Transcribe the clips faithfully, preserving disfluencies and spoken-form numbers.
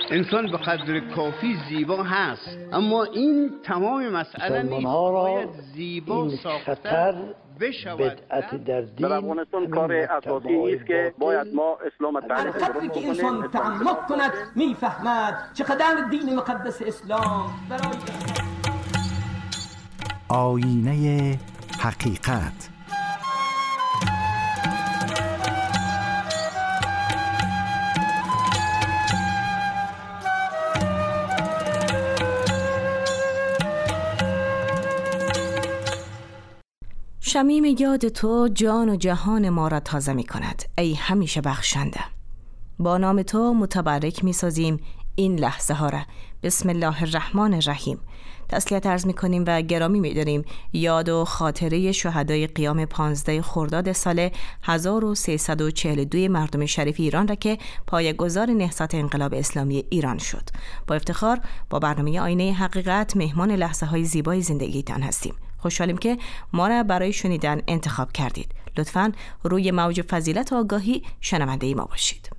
انسان به قدر کافی زیبا هست، اما این تمام مسئله نیست. باید زیبا ساختن بشود. بدعت در دین در افغانستان کار اساسی است که باید ما اسلام تعریف کنیم. که انسان تعمق کند میفهمد چقدر دین مقدس اسلام برای آینه حقیقت. شمیم یاد تو جان و جهان ما را تازه می کند ای همیشه بخشنده. با نام تو متبرک می سازیم این لحظه ها را. بسم الله الرحمن الرحیم. تسلیت عرض می کنیم و گرامی می داریم یاد و خاطره شهدای قیام پانزده خرداد سال هزار و سیصد و چهل و دو مردم شریف ایران را که پایه‌گذار نهضت انقلاب اسلامی ایران شد. با افتخار با برنامه آینه حقیقت مهمان لحظه های زیبای زندگیتان هستیم. خوشحالیم که ما را برای شنیدن انتخاب کردید. لطفاً روی موج فضیلت و آگاهی شنونده ای ما باشید.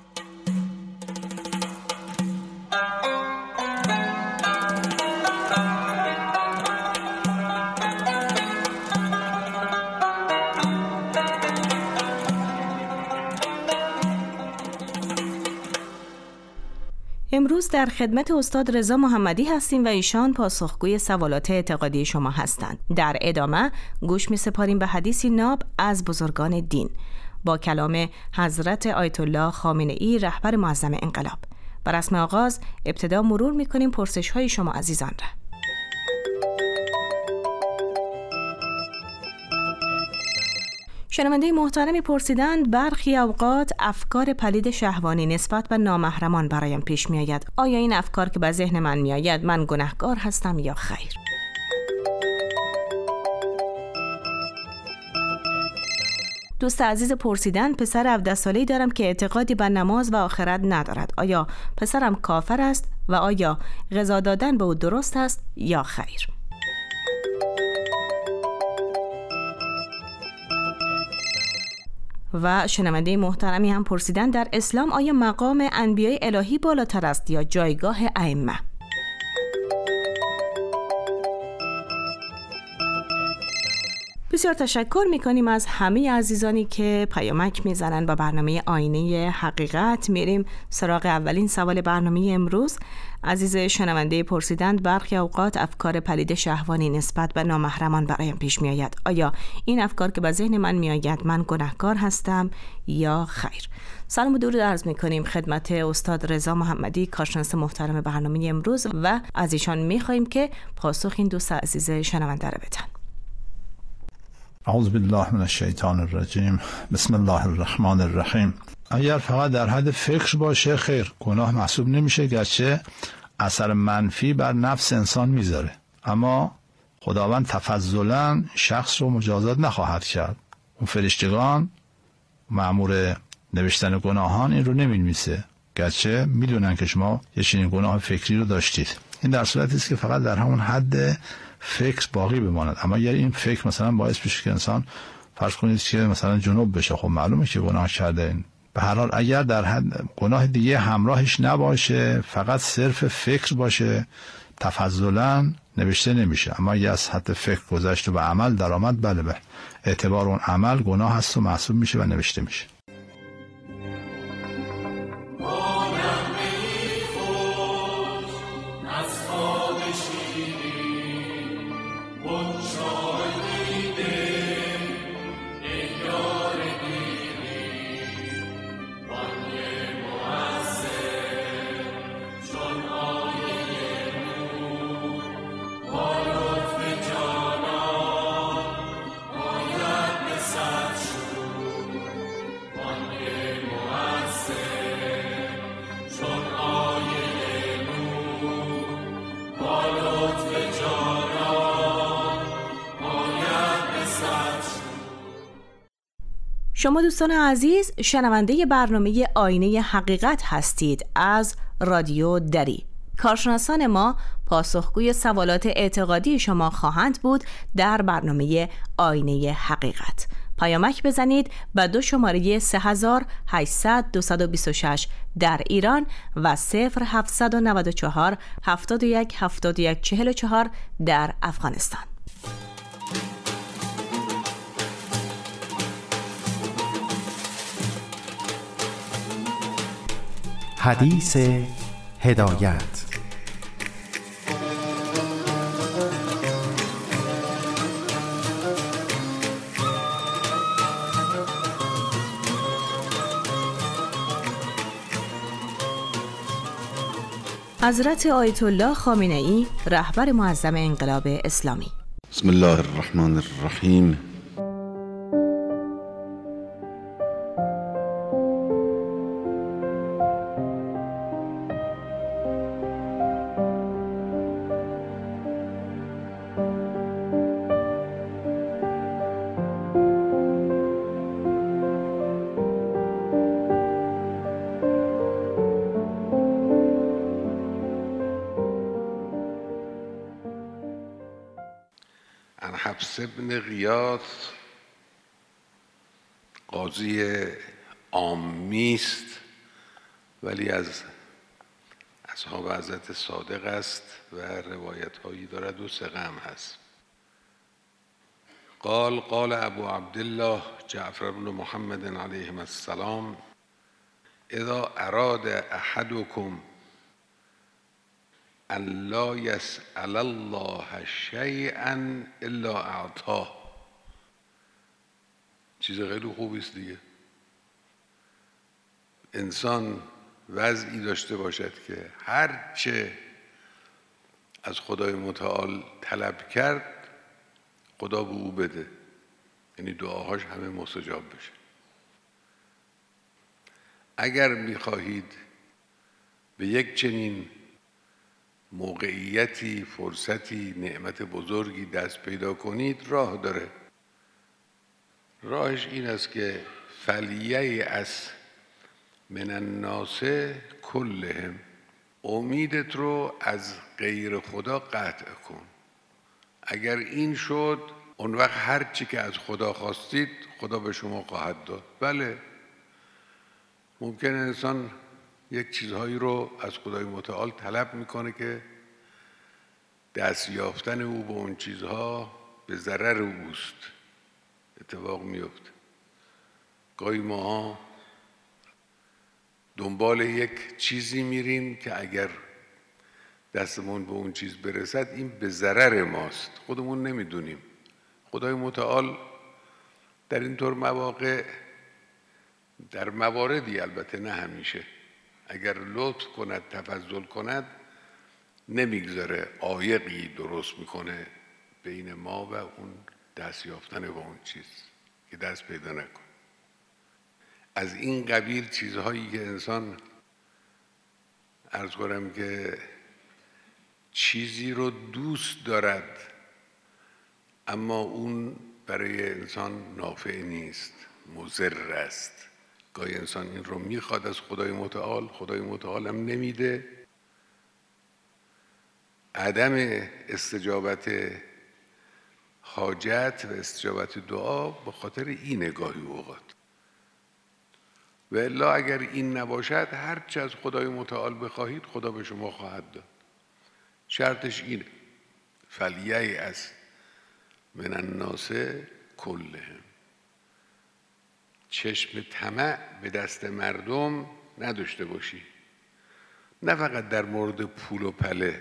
امروز در خدمت استاد رضا محمدی هستیم و ایشان پاسخگوی سوالات اعتقادی شما هستند. در ادامه گوش می سپاریم به حدیثی ناب از بزرگان دین با کلام حضرت آیت الله خامنه ای رهبر معظم انقلاب. بر رسم آغاز ابتدا مرور می کنیم پرسش های شما عزیزان را. شنونده محترمی پرسیدند برخی اوقات افکار پلید شهوانی نسبت به نامحرمان برایم پیش می آید. آیا این افکار که به ذهن من می آید من گناهکار هستم یا خیر؟ دوست عزیز پرسیدند پسر هفده ساله‌ای دارم که اعتقادی به نماز و آخرت ندارد. آیا پسرم کافر است و آیا غذا دادن به او درست است یا خیر؟ و شنونده محترمی هم پرسیدن در اسلام آیا مقام انبیاء الهی بالاتر است یا جایگاه ائمه؟ بسیار تشکر میکنیم از همه عزیزانی که پیامک میزنن با برنامه آینه حقیقت. میریم سراغ اولین سوال برنامه امروز. عزیز شنونده پرسیدند برخی اوقات افکار پلید شهوانی نسبت به نامحرمان برایم پیش می آید. آیا این افکار که به ذهن من می آید من گناهکار هستم یا خیر؟ سلام و درود عرض می کنیم خدمت استاد رضا محمدی کارشناس محترم برنامه امروز و از ایشان می خواهیم که پاسخ این دوست عزیز شنونده را بدن. اعوذ بالله من الشیطان الرجیم. بسم الله الرحمن الرحیم. اگر فقط در حد فکر باشه خیر، گناه محسوب نمیشه، گرچه اثر منفی بر نفس انسان میذاره، اما خداوند تفضلا شخص رو مجازات نخواهد کرد. اون فرشتگان مأمور نوشتن گناهان این رو نمی‌نویسه، گرچه میدونن که شما یه چنین گناه فکری رو داشتید. این در صورتی است که فقط در همون حد فکر باقی بماند. اما اگر این فکر مثلا باعث بشه که انسان فرض کنید که مثلا جنوب بشه، خب معلومه که گناه کرده. به هر حال اگر در حد گناه دیگه همراهش نباشه، فقط صرف فکر باشه، تفضلا نوشته نمیشه. اما اگر از حد فکر گذشت و به عمل درآمد، بله به اعتبار اون عمل گناه هست و محسوب میشه و نوشته میشه. شما دوستان عزیز شنونده برنامه آینه حقیقت هستید از رادیو دری. کارشناسان ما پاسخگوی سوالات اعتقادی شما خواهند بود در برنامه آینه حقیقت. پیامک بزنید به دو شماره سه هزار و هشتصد دویست و بیست و شش در ایران و صفر هفتصد و نود و چهار هفتاد و یک هفتاد و یک چهل و چهار در افغانستان. حدیث هدایت. حضرت آیت الله خامنه ای، رهبر معظم انقلاب اسلامی. بسم الله الرحمن الرحیم. حفص بن غیاث قاضی عامی است ولی از اصحاب حضرت صادق است و روایت هایی دارد و ثقه هم هست. قال قال ابو عبدالله جعفر بن محمد علیه السلام اذا اراد احدکم الا یسأل الله شیئا الا اعطاه. چیز خیلی خوبی است دیگه. انسان وضعی داشته باشد که هر چه از خدای متعال طلب کرد خدا به او بده، یعنی دعاهاش همه مستجاب بشه. اگر میخواهید به یک چنین موقعیتی، فرصتی، نعمت بزرگی دست پیدا کنید، راه داره. راهش این است که فلیه از من الناس کلهم، امیدت رو از غیر خدا قطع کن. اگر این شد اون وقت هر چی که از خدا خواستید خدا به شما خواهد داد. بله ممکن انسان یک چیزهایی رو از خدای متعال طلب میکنه که دست یافتن او به اون چیزها به ضرر اوست، اتفاق میفته. گاهی ما دنبال یک چیزی میریم که اگر دستمون به اون چیز برسد این به ضرر ماست، خودمون نمیدونیم. خدای متعال در اینطور مواقع، در مواردی البته نه همیشه، اگر لطف کند، تفضل کند، نمیگذاره عایقی درست میکنه بین ما و اون دست یافتن به اون چیز که دست پیدا نکن. از این قبیل چیزهایی که انسان، عرض کنم که چیزی رو دوست دارد اما اون برای انسان نافع نیست، مضر است. گاهی انسان این رو میخواد از خدای متعال، خدای متعال هم نمیده. عدم استجابت حاجت و استجابت دعا به خاطر این نگاهی اوقات. و الا اگر این نباشد هر چه از خدای متعال بخواهید خدا به شما خواهد داد. شرطش اینه فلیه از من الناس کلهم، چشم طمع به دست مردم نداشته باشی، نه فقط در مورد پول و پله.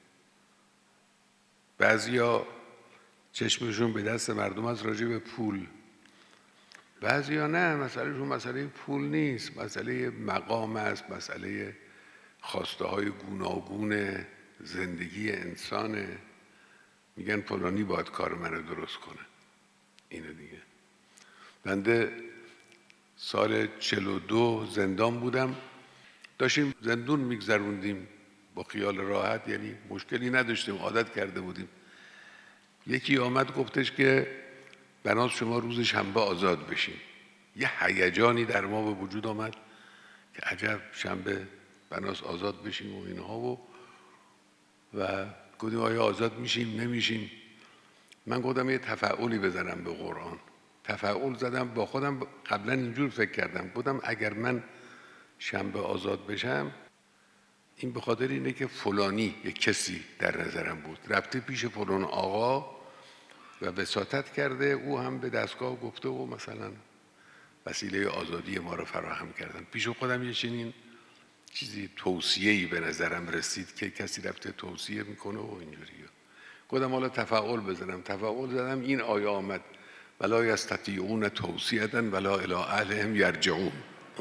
بعضیا چشمشون به دست مردم از راجع به پول، بعضیا نه، مسئلهشون مسئله پول نیست، مسئله مقام است، مسئله خواسته های گوناگون زندگی انسانه. میگن فلانی باید کار منو درست کنه. اینو دیگه. بنده سال چهل و دو زندان بودم، داشتیم زندون میگذروندیم با خیال راحت، یعنی مشکلی نداشتیم، عادت کرده بودیم. یکی آمد گفتش که بناس شما روز شنبه آزاد بشین. یه هیجانی در ما به وجود آمد که عجب شنبه بناس آزاد بشیم و اینها، و و گفتیم آیا آزاد میشیم نمیشیم. من گفتم یه تفعولی بزنم به قرآن. تفاعل زدم با خودم. قبلا اینجور فکر کردم بودم اگر من شنبه آزاد بشم این به خاطر اینه که فلانی یک کسی در نظرم بود، رفته پیش فلان آقا و وساطت کرده، او هم به دستگاه گفته و مثلا وسیله آزادی ما رو فراهم کردن. پیش خودم یه چنین چیزی توصیه‌ای به نظرم رسید که کسی رفته توصیه میکنه و اینجوریه. گفتم حالا تفاعل بزنم، تفاعل زدم، این آیه آمد ولا یستطیعون توصیة ولا الی اهلهم یرجعون.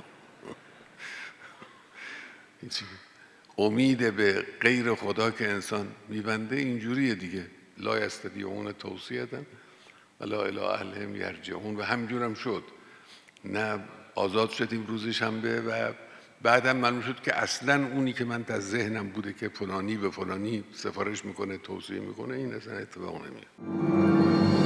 امید به غیر خدا که انسان میبنده اینجوریه دیگه، لا یستطیعون توصیة ولا الی اهلهم یرجعون. و همجورم شد، نه آزاد شدیم روز شنبه و بعدم معلوم شد که اصلا اونی که من در ذهنم بوده که فلانی به فلانی سفارش میکنه توصیه میکنه این اصلا اتفاق نمیفته.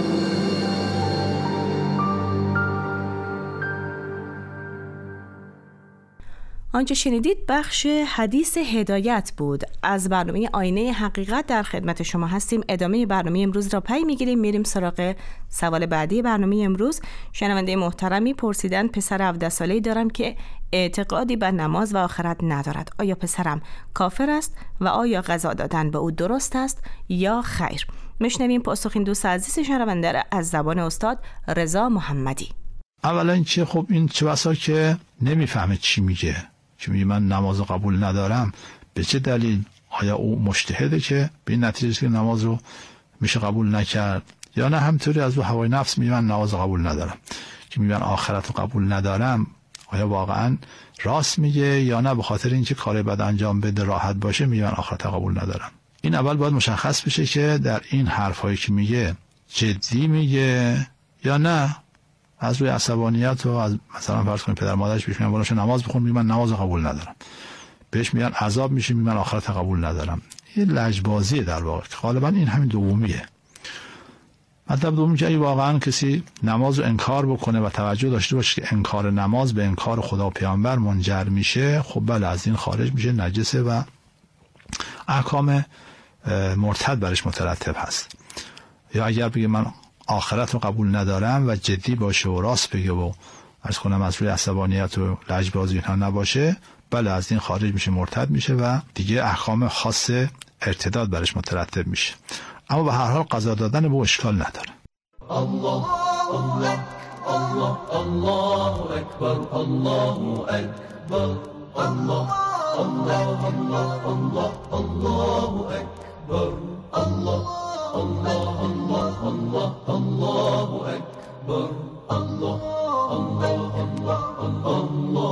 آنچه شنیدید بخش حدیث هدایت بود از برنامه آینه حقیقت. در خدمت شما هستیم. ادامه برنامه امروز را پی میگیریم. میریم سراغ سوال بعدی برنامه امروز. شنونده محترمی پرسیدن پسر هفده ساله‌ای دارم که اعتقادی به نماز و آخرت ندارد. آیا پسرم کافر است و آیا قضا دادن به او درست است یا خیر؟ میشنویم پاسخ این دوست عزیز شنونده از زبان استاد رضا محمدی. اولا این چه خب این چه بسا که نمیفهمه چی میگه، چی میگه من نماز قبول ندارم. به چه دلیل؟ آیا او مجتهده که به این نتیجه که نماز رو میشه قبول نکرد، یا نه همطوری از رو هوای نفس میگه من نماز قبول ندارم، که میگه من آخرت رو قبول ندارم. آیا واقعا راست میگه یا نه به خاطر اینکه کار بد انجام بده راحت باشه میگه من آخرت رو قبول ندارم؟ این اول باید مشخص بشه که در این حرفایی که میگه جدی میگه یا نه از روی عصبانیت و از مثلا فرض کنید پدر مادرش بهش میگن باشه نماز بخون، میگه من نماز قبول ندارم، بهش میگن عذاب میشه، میگه من آخرت قبول ندارم. این لجبازیه در واقع. غالبا این همین دومیه. مطلب دومی که اگه واقعا کسی نماز رو انکار بکنه و توجه داشته باشه که انکار نماز به انکار خدا و پیامبر منجر میشه، خب بله از این خارج میشه، نجسه و احکام مرتد برش مترتب هست. یا اگر بگه من آخرت رو قبول ندارم و جدی باشه و راست بگه و عرض کنم از روی عصبانیت و لجبازی اینها نباشه، بله از این خارج میشه، مرتد میشه و دیگه احکام خاص ارتداد برش مترتب میشه. اما به هر حال قضا دادن به اشکال نداره. الله الله الله الله اکبر الله اکبر الله الله الله الله الله اکبر الله الله الله الله الله اکبر الله الله الله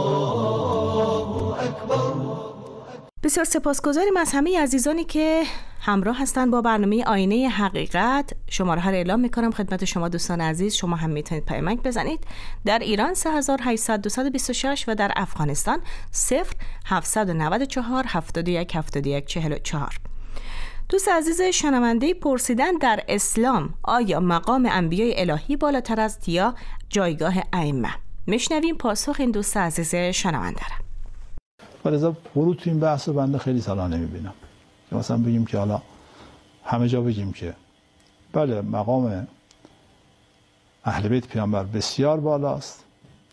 الله اکبر. بسیار سپاسگزاریم از همه عزیزانی که همراه هستند با برنامه آینه حقیقت. شماره ها رو اعلام میکنم خدمت شما دوستان عزیز. شما هم میتونید پیامک بزنید. در ایران سه هزار و هشتصد دویست و بیست و شش و در افغانستان صفر هفتصد و نود و چهار هفتاد و یک هفتاد و یک چهل و چهار. دوست عزیز شنونده پرسیدن در اسلام آیا مقام انبیای الهی بالاتر است یا جایگاه ائمه؟ میشنویم پاسخ این دوست عزیز شنونده را. ولذا ورود تو این بحث رو بنده خیلی سالا نمیبینم که مثلا بگیم که حالا همه جا بگیم که بله مقام اهل بیت پیامبر بسیار بالاست،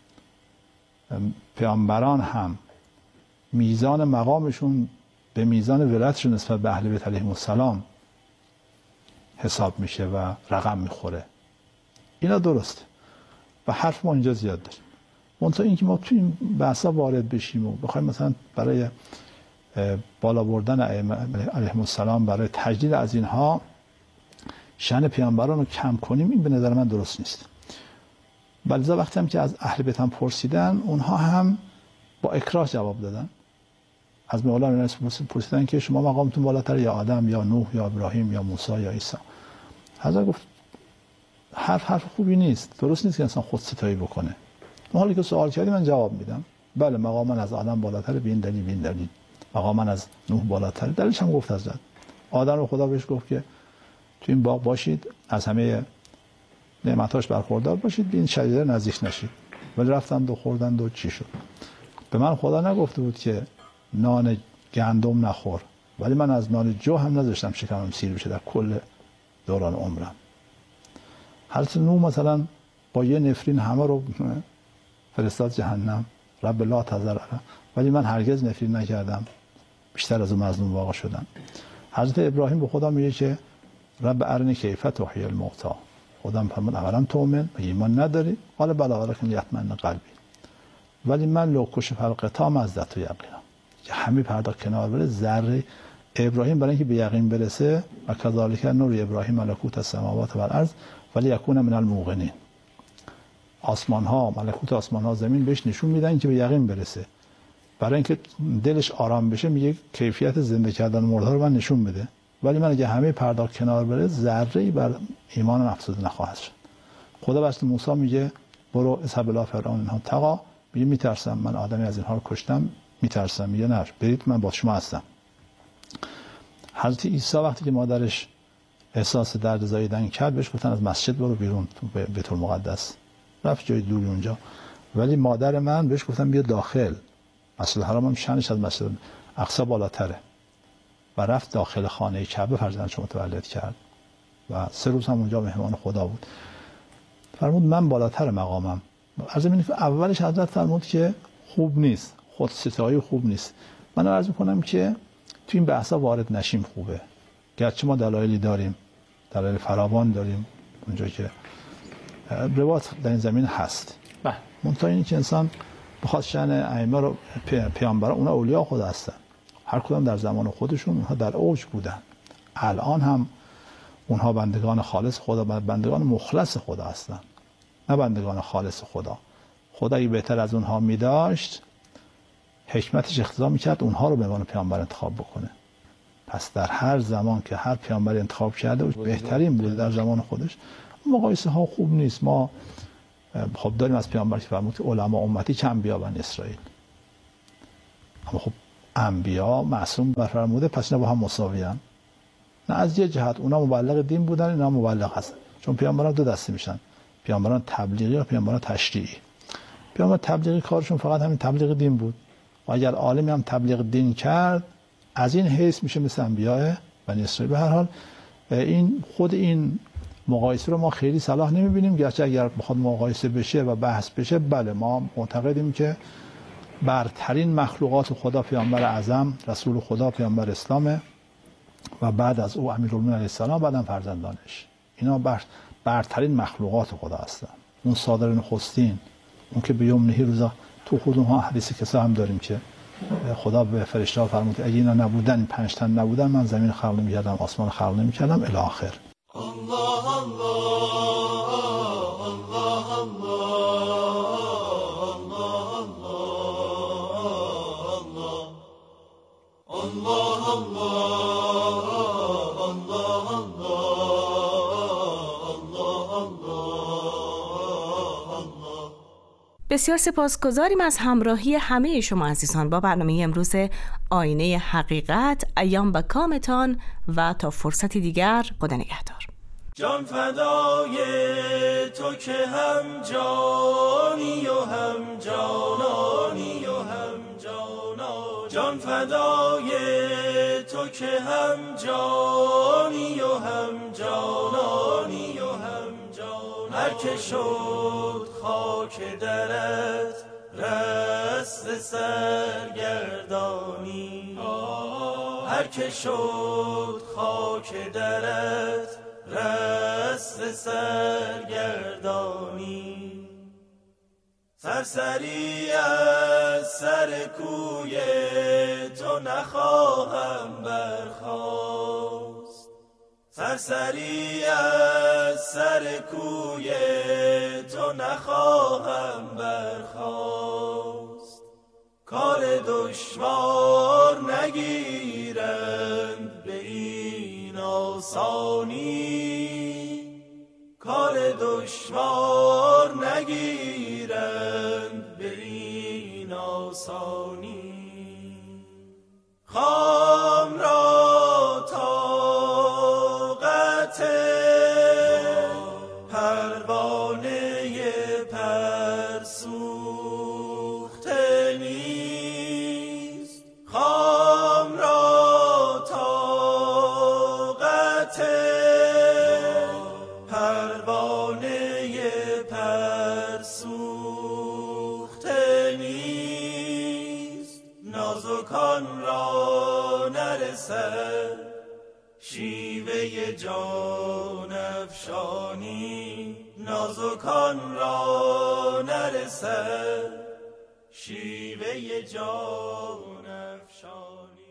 پیامبران هم میزان مقامشون به میزان ولایتشون نسبت به اهل بیت علیهم السلام حساب میشه و رقم میخوره. اینا درسته و حرف ما اینجا زیاد داریم. منتها اینکه ما تو این بحثا وارد بشیم و بخوایم مثلا برای بالا بردن ائمه علیهم السلام، برای تجدید از اینها شأن پیامبران رو کم کنیم، این به نظر من درست نیست. بلکه وقتی هم که از اهل بیت هم پرسیدن، اونها هم با اکراه جواب دادن. از مولانا پرسیدن که شما مقامتون بالاتر یا آدم یا نوح یا ابراهیم یا موسی یا عیسی؟ حضرت گفت حرف حرف خوبی نیست، درست نیست که انسان خود ستایی بکنه. حالی که سوال کردی من جواب میدم. بله مقام من از آدم بالاتر به این دلیل، به این دلیل. مقام من از نوح بالاتر. دلیلش هم گفت حضرت. آدم رو خدا بهش گفت که تو این باغ باشید، از همه نعمتاش برخوردار باشید، به این شجره نزدیک نشید. ولی رفتند و خوردند و چی شد؟ به من خدا نگفته بود که نان گندم نخور، ولی من از نان جو هم نذاشتم شکمم سیر بشه در کل دوران عمرم. حضرت نوح مثلا با یه نفرین همه رو فرستاد جهنم، رب لا تذر. ولی من هرگز نفرین نکردم، بیشتر از اون مظلوم واقع شدم. حضرت ابراهیم به خدا میگه که رب ارنی کیف تحیی الموتی. خدا میفرماد اولم تؤمن، ایمان نداری؟ قال بلی ولکن یطمئن قلبی. ولی من لو کشف الغطا مزدت یقینا، که همه پرده کنار بره ذره. ابراهیم برای اینکه به یقین برسه و کذالک نور ابراهیم ملکوت السماوات و الارض ولی یکون من الموقنین، آسمان ها، ملکوت آسمان ها زمین بهش نشون میدن که به یقین برسه. برای اینکه دلش آرام بشه میگه کیفیت زنده کردن مردها رو من نشون بده. ولی من اگه همه پرده کنار بره ذره‌ای بر ایمانم افزوده نخواهد شد. خدا واسه موسی میگه برو اذهب الی فرعون انه طغی، میگه میترسم من آدمی از اینها رو کشتم، میترسم. میگه نه برید من با شما هستم. حضرت عیسی وقتی که مادرش احساس درد زاییدن کرد بهش گفتن از مسجد برو بیرون تو بیت المقدس، رفت جای دوری اونجا. ولی مادر من بهش گفتن بیا داخل، مسجد الحرام هم شأنش از مسجد اقصی بالاتره، و رفت داخل خانه کعبه فرزندش متولد کرد و سه روز هم اونجا مهمان خدا بود. فرمود من بالاتر مقامم. عرض می‌کنم اولش حضرت فرمود که خوب نیست، خود ستایی خوب نیست. من عرض می‌کنم که تو این بحثا وارد نشیم خوبه، گرچه ما دلایلی داریم، دلایل فراوان داریم اونجا که روایت در این زمین هست. بله منتها اینه که انسان بخواد شأن ائمه رو پیامبران، اونا اولیاء خدا هستن، هر کدام در زمان خودشون اونها در اوج بودن. الان هم اونها بندگان خالص خدا، بندگان مخلص خدا هستن، نه بندگان خالص خدا. خدا اگه بهتر از اونها می‌داشت حکمتش اقتضا می‌کرد اونها رو به عنوان پیامبر انتخاب بکنه. پس در هر زمان که هر پیامبر انتخاب کرده بهترین بود در زمان خودش. مقایسه ها خوب نیست. ما خب داریم از پیامبر که فرمود علما امتی که انبیا بنی اسرائیل، اما خب انبیا معصوم برفرموده پس اینا با هم مساویان. نه از یه جهت اونا مبلغ دین بودن، اینا مبلغ هستن، چون پیامبران دو دسته میشن، پیامبران تبلیغی و پیامبران تشریعی. پیامبر تبلیغی کارشون فقط همین تبلیغ دین بود و اگر عالمی هم تبلیغ دین کرد از این حیث میشه مثل انبیاء بنی اسرائیل. به هر حال این خود این مقایسه رو ما خیلی صلاح نمیبینیم، گرچه اگر بخواد مقایسه بشه و بحث بشه بله ما معتقدیم که برترین مخلوقات خدا پیامبر اعظم رسول خدا پیامبر اسلامه و بعد از او امیرالمومنین علیه السلام، بعدم فرزندانش. اینا بر برترین مخلوقات خدا هستن. اون صادر نخستین، اون که به یمنه روزا تو خود اونها حدیث کسا هم داریم که خدا به فرشته ها فرمود اگه اینا نبودن، پنج تن نبودن من زمین خلق نمی‌کردم، آسمان خلق نمی‌کردم الی آخر. الله الله الله الله بسیار سپاسگزاریم از همراهی همه شما عزیزان با برنامه امروز آینه حقیقت. ایام و کامتان و تا فرصتی دیگر خدا نگهدار. جان فدای تو که هم جانی و هم جانانی و هم جانا، جان فدای تو که هم جانی و هم جانانی و هم جانا، هر که شد خاک درت رست سرگردانی، هر که شد خاک درت رست سرگردانی، سرسری از سر کوی تو نخواهم برخاست، سرسری از سر کوی تو نخواهم برخاست، کار دشوار نگیرند به این آسانی، کار دشوار نگیرند به این آسانی، خام را طاقت پروانه پر سوخته نیست، خام را طاقت پروانه پر نازکان را نرسد، شیوه جان افشانی نازکان را نرسد، شیوه جان افشانی.